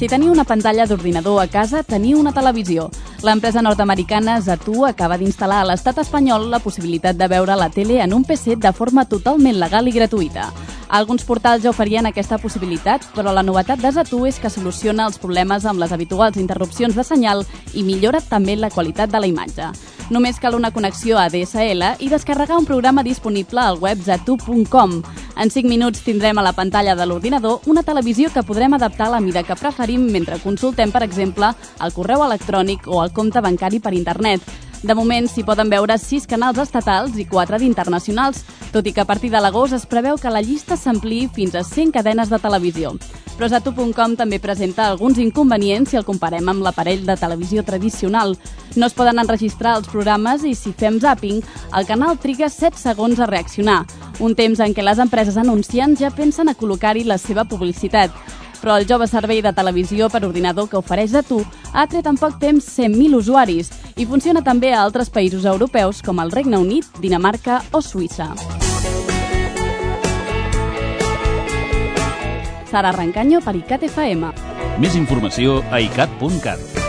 Si teniu una pantalla d'ordinador a casa, teniu una televisió. L'empresa nord-americana Zattoo acaba d'instal·lar a l'estat espanyol la possibilitat de veure la tele en un PC de forma totalment legal i gratuïta. Alguns portals ja oferien aquesta possibilitat, però la novetat de Zattoo és que soluciona els problemes amb les habituals interrupcions de senyal i millora també la qualitat de la imatge. Només cal una connexió a DSL i descarregar un programa disponible al web zattoo.com. En 5 minuts tindrem a la pantalla de l'ordinador una televisió que podrem adaptar a la mida que preferim mentre consultem, per exemple, el correu electrònic o el compte bancari per internet. De moment s'hi poden veure 6 canals estatals i 4 d'internacionals, tot i que a partir de l'agost es preveu que la llista s'ampliï fins a 100 cadenes de televisió. Però Zattoo.com també presenta alguns inconvenients si el comparem amb l'aparell de televisió tradicional. No es poden enregistrar els programes i si fem zapping, el canal triga 7 segons a reaccionar, un temps en què les empreses anunciants ja pensen a col·locar-hi la seva publicitat. Però el jove servei de televisió per ordinador que ofereix Zattoo ha tret en poc temps 100.000 usuaris i funciona també a altres països europeus com el Regne Unit, Dinamarca o Suïssa. Sara Rancaño per ICAT FM. Més informació a icat.cat.